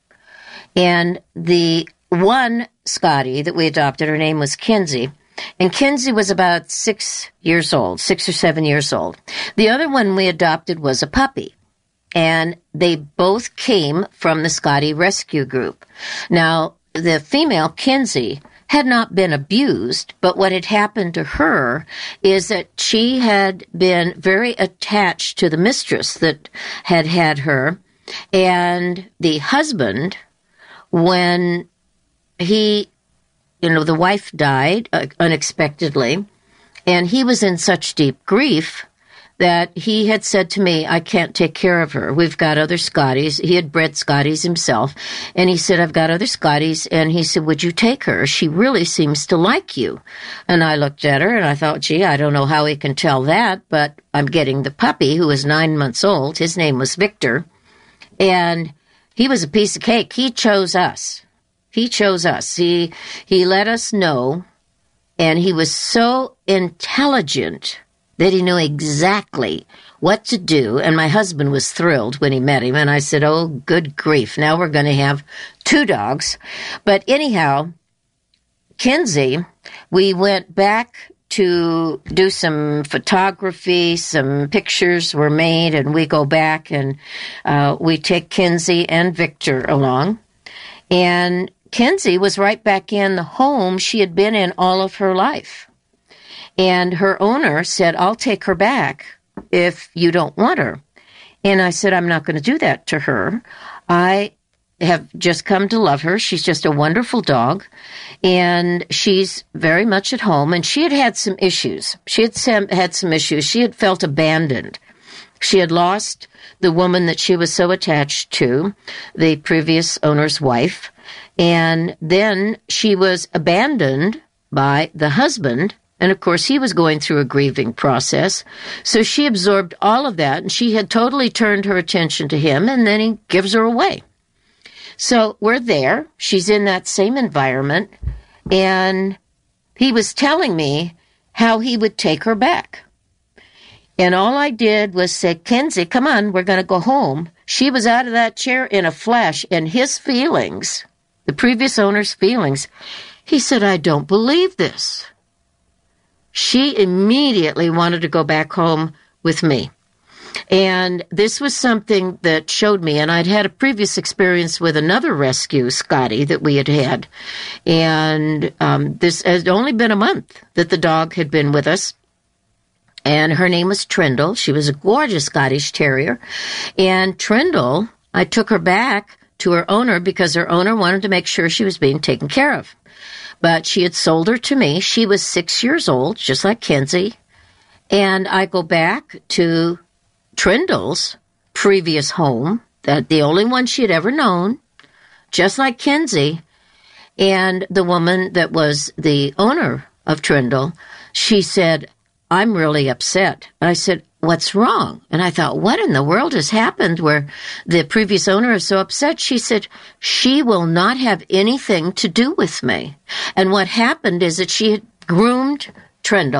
And the one Scottie that we adopted, her name was Kinsey, and Kinsey was about six years old, six or seven years old. The other one we adopted was a puppy. And they both came from the Scottie Rescue Group. Now, the female, Kinsey, had not been abused, but what had happened to her is that she had been very attached to the mistress that had had her, and the husband, when he, you know, the wife died uh, unexpectedly, and he was in such deep grief that he had said to me, I can't take care of her. We've got other Scotties. He had bred Scotties himself. And he said, I've got other Scotties. And he said, would you take her? She really seems to like you. And I looked at her and I thought, gee, I don't know how he can tell that, but I'm getting the puppy who was nine months old. His name was Victor. And he was a piece of cake. He chose us. He chose us. He, he let us know. And he was so intelligent that he knew exactly what to do, and my husband was thrilled when he met him, and I said, oh, good grief, now we're going to have two dogs. But anyhow, Kinsey, we went back to do some photography, some pictures were made, and we go back, and uh, we take Kinsey and Victor along, and Kinsey was right back in the home she had been in all of her life. And her owner said, I'll take her back if you don't want her. And I said, I'm not going to do that to her. I have just come to love her. She's just a wonderful dog. And she's very much at home. And she had had some issues. She had some, had some issues. She had felt abandoned. She had lost the woman that she was so attached to, the previous owner's wife. And then she was abandoned by the husband. And, of course, he was going through a grieving process. So she absorbed all of that, and she had totally turned her attention to him, and then he gives her away. So we're there. She's in that same environment, and he was telling me how he would take her back. And all I did was say, Kinsey, come on, we're going to go home. She was out of that chair in a flash, and his feelings, the previous owner's feelings, he said, I don't believe this. She immediately wanted to go back home with me. And this was something that showed me, and I'd had a previous experience with another rescue, Scottie, that we had had. And um, this had only been a month that the dog had been with us. And her name was Trindle. She was a gorgeous Scottish Terrier. And Trindle, I took her back to her owner because her owner wanted to make sure she was being taken care of. But she had sold her to me. She was six years old, just like Kinsey. And I go back to Trindle's previous home, that the only one she had ever known, just like Kinsey. And the woman that was the owner of Trindle, she said, I'm really upset. I said, what's wrong? And I thought, what in the world has happened where the previous owner is so upset? She said, she will not have anything to do with me. And what happened is that she had groomed Trindle,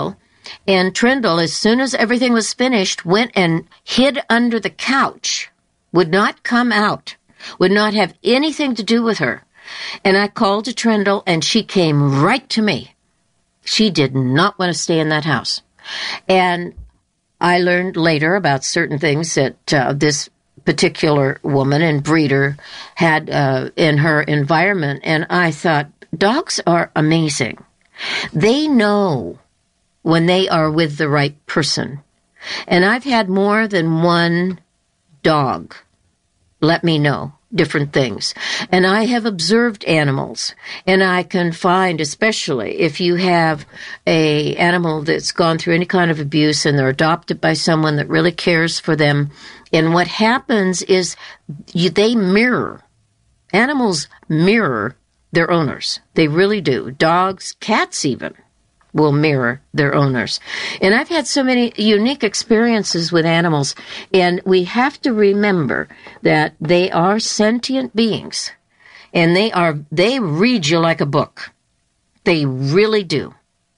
And Trindle, as soon as everything was finished, went and hid under the couch, would not come out, would not have anything to do with her. And I called to Trindle, and she came right to me. She did not want to stay in that house. And I learned later about certain things that uh, this particular woman and breeder had uh, in her environment, and I thought, dogs are amazing. They know when they are with the right person. And I've had more than one dog let me know different things. And I have observed animals, and I can find, especially if you have a animal that's gone through any kind of abuse and they're adopted by someone that really cares for them, and what happens is you, they mirror. Animals mirror their owners. They really do. Dogs, cats even, will mirror their owners. And I've had so many unique experiences with animals, and we have to remember that they are sentient beings, and they are they read you like a book. They really do.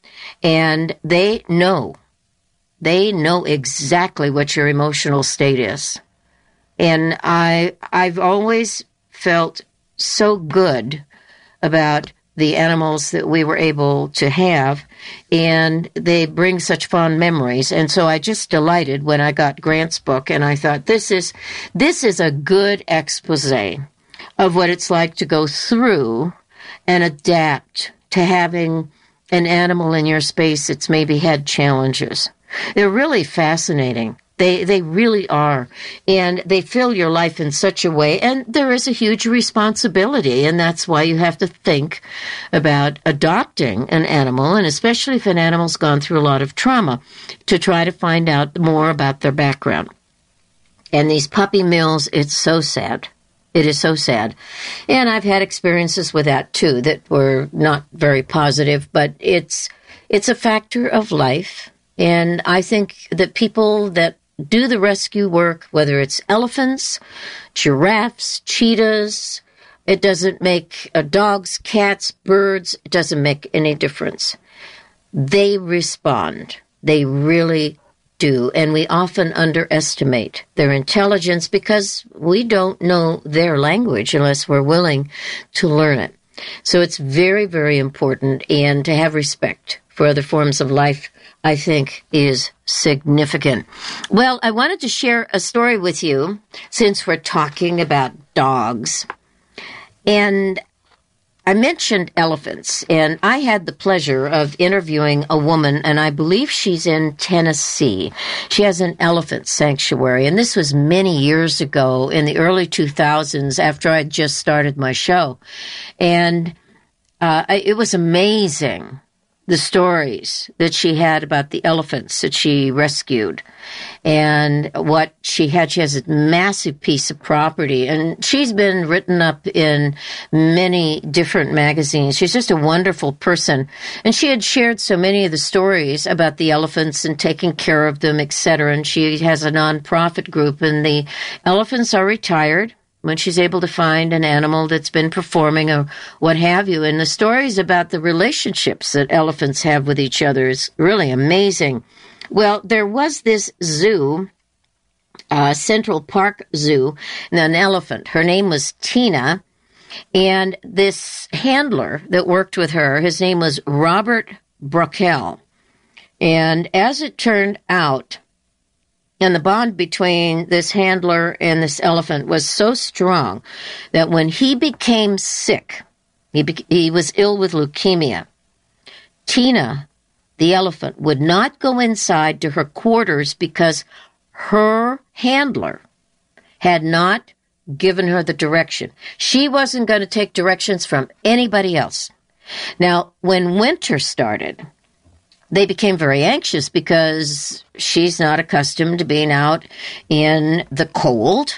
And they know. They know exactly what your emotional state is. And I I've always felt so good about the animals that we were able to have, and they bring such fond memories. And so I just delighted when I got Grant's book, and I thought, this is this is a good expose of what it's like to go through and adapt to having an animal in your space that's maybe had challenges. They're really fascinating. They they really are. And they fill your life in such a way. And there is a huge responsibility. And that's why you have to think about adopting an animal, and especially if an animal's gone through a lot of trauma, to try to find out more about their background. And these puppy mills, it's so sad. It is so sad. And I've had experiences with that, too, that were not very positive. But it's it's a factor of life. And I think that people that do the rescue work, whether it's elephants, giraffes, cheetahs, it doesn't make uh, dogs, cats, birds, it doesn't make any difference. They respond. They really do. And we often underestimate their intelligence because we don't know their language unless we're willing to learn it. So it's very, very important. And to have respect for other forms of life, I think, is significant. Well, I wanted to share a story with you since we're talking about dogs. And I mentioned elephants, and I had the pleasure of interviewing a woman, and I believe she's in Tennessee. She has an elephant sanctuary, and this was many years ago in the early two thousands after I just started my show. And uh, it was amazing, the stories that she had about the elephants that she rescued and what she had. She has a massive piece of property, and she's been written up in many different magazines. She's just a wonderful person. And she had shared so many of the stories about the elephants and taking care of them, et cetera. And she has a nonprofit group, and the elephants are retired when she's able to find an animal that's been performing or what have you. And the stories about the relationships that elephants have with each other is really amazing. Well, there was this zoo, uh, Central Park Zoo, and an elephant. Her name was Tina, and this handler that worked with her, his name was Robert Brockell. And as it turned out, and the bond between this handler and this elephant was so strong that when he became sick, he, be- he was ill with leukemia, Tina, the elephant, would not go inside to her quarters because her handler had not given her the direction. She wasn't going to take directions from anybody else. Now, when winter started, they became very anxious because she's not accustomed to being out in the cold.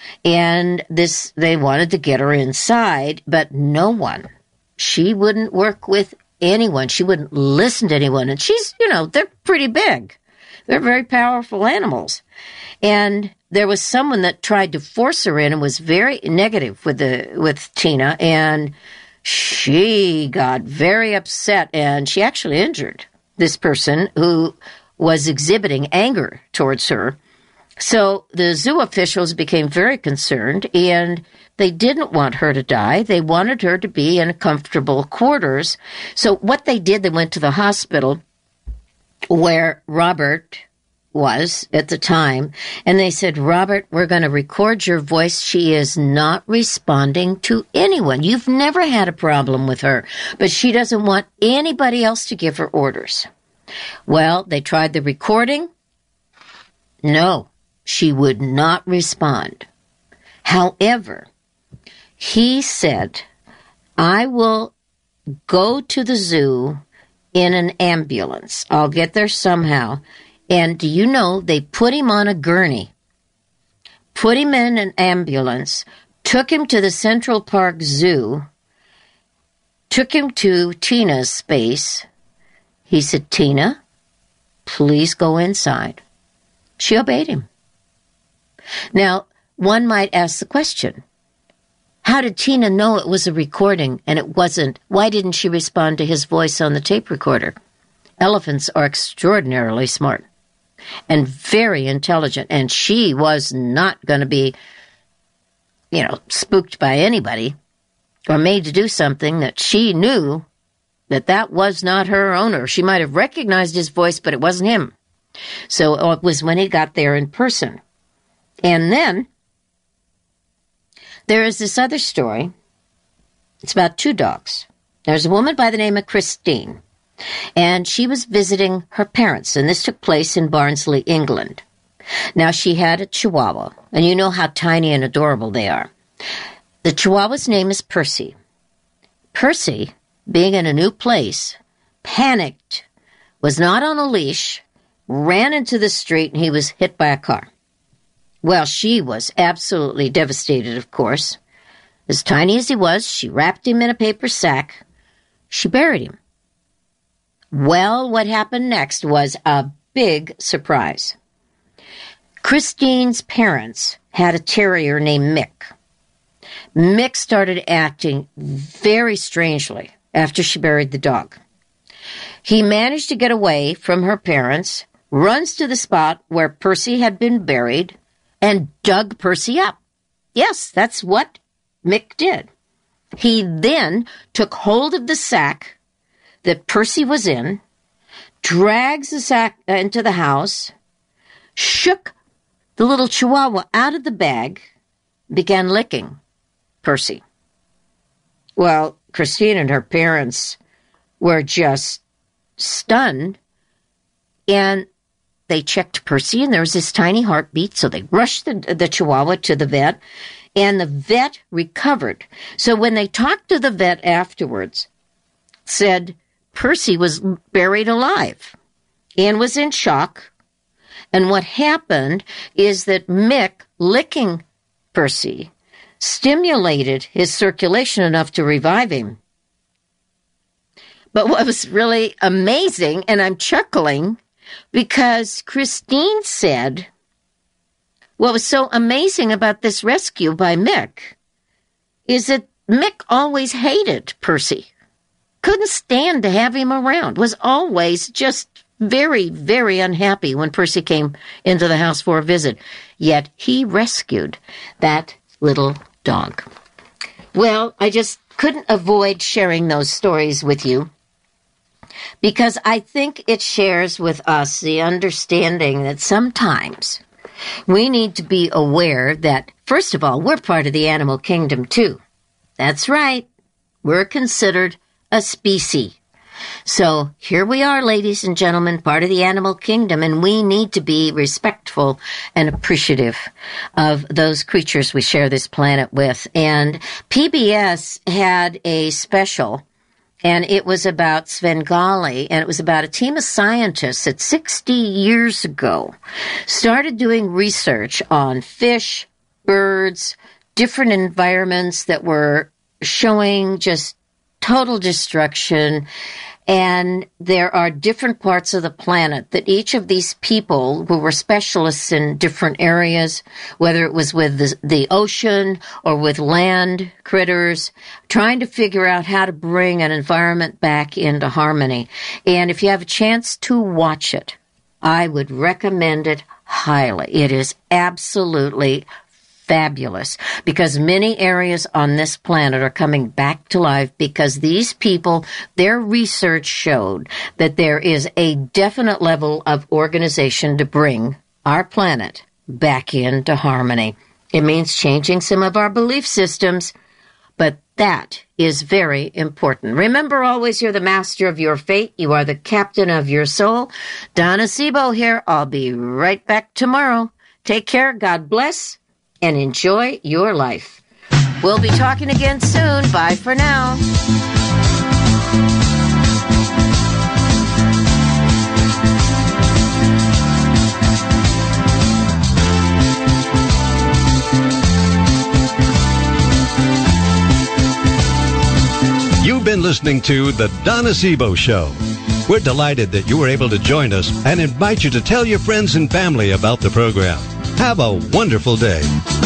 And this, they wanted to get her inside, but no one. She wouldn't work with anyone. She wouldn't listen to anyone. And she's, you know, they're pretty big. They're very powerful animals. And there was someone that tried to force her in and was very negative with the with Tina. And she got very upset, and she actually injured this person who was exhibiting anger towards her. So the zoo officials became very concerned, and they didn't want her to die. They wanted her to be in comfortable quarters. So what they did, they went to the hospital where Robert was at the time, and they said, Robert, we're going to record your voice. She is not responding to anyone. You've never had a problem with her, but she doesn't want anybody else to give her orders. Well, they tried the recording. No, she would not respond. However, he said, I will go to the zoo in an ambulance. I'll get there somehow. And do you know, they put him on a gurney, put him in an ambulance, took him to the Central Park Zoo, took him to Tina's space. He said, Tina, please go inside. She obeyed him. Now, one might ask the question, how did Tina know it was a recording and it wasn't? Why didn't she respond to his voice on the tape recorder? Elephants are extraordinarily smart and very intelligent, and she was not going to be, you know, spooked by anybody or made to do something that she knew that that was not her owner. She might have recognized his voice, but it wasn't him. So it was when he got there in person. And then there is this other story. It's about two dogs. There's a woman by the name of Christine, and she was visiting her parents, and this took place in Barnsley, England. Now, she had a Chihuahua, and you know how tiny and adorable they are. The Chihuahua's name is Percy. Percy, being in a new place, panicked, was not on a leash, ran into the street, and he was hit by a car. Well, she was absolutely devastated, of course. As tiny as he was, she wrapped him in a paper sack. She buried him. Well, what happened next was a big surprise. Christine's parents had a terrier named Mick. Mick started acting very strangely after she buried the dog. He managed to get away from her parents, runs to the spot where Percy had been buried, and dug Percy up. Yes, that's what Mick did. He then took hold of the sack that Percy was in, drags the sack into the house, shook the little Chihuahua out of the bag, began licking Percy. Well, Christine and her parents were just stunned, and they checked Percy, and there was this tiny heartbeat, so they rushed the, the Chihuahua to the vet, and the vet recovered. So when they talked to the vet afterwards, said Percy was buried alive and was in shock. And what happened is that Mick, licking Percy, stimulated his circulation enough to revive him. But what was really amazing, and I'm chuckling, because Christine said what was so amazing about this rescue by Mick is that Mick always hated Percy. Couldn't stand to have him around. Was always just very, very unhappy when Percy came into the house for a visit. Yet he rescued that little dog. Well, I just couldn't avoid sharing those stories with you, because I think it shares with us the understanding that sometimes we need to be aware that, first of all, we're part of the animal kingdom too. That's right. We're considered a species. So here we are, ladies and gentlemen, part of the animal kingdom, and we need to be respectful and appreciative of those creatures we share this planet with. And P B S had a special, and it was about Svengali, and it was about a team of scientists that sixty years ago started doing research on fish, birds, different environments that were showing just total destruction, And there are different parts of the planet that each of these people who were specialists in different areas, whether it was with the, the ocean or with land critters, trying to figure out how to bring an environment back into harmony. And if you have a chance to watch it, I would recommend it highly. It is absolutely fabulous because many areas on this planet are coming back to life because these people, their research showed that there is a definite level of organization to bring our planet back into harmony. It means changing some of our belief systems, but that is very important. Remember always, you're the master of your fate. You are the captain of your soul. Donna Sebo here. I'll be right back tomorrow. Take care. God bless. And enjoy your life. We'll be talking again soon. Bye for now. You've been listening to The Donna Sebo Show. We're delighted that you were able to join us and invite you to tell your friends and family about the program. Have a wonderful day.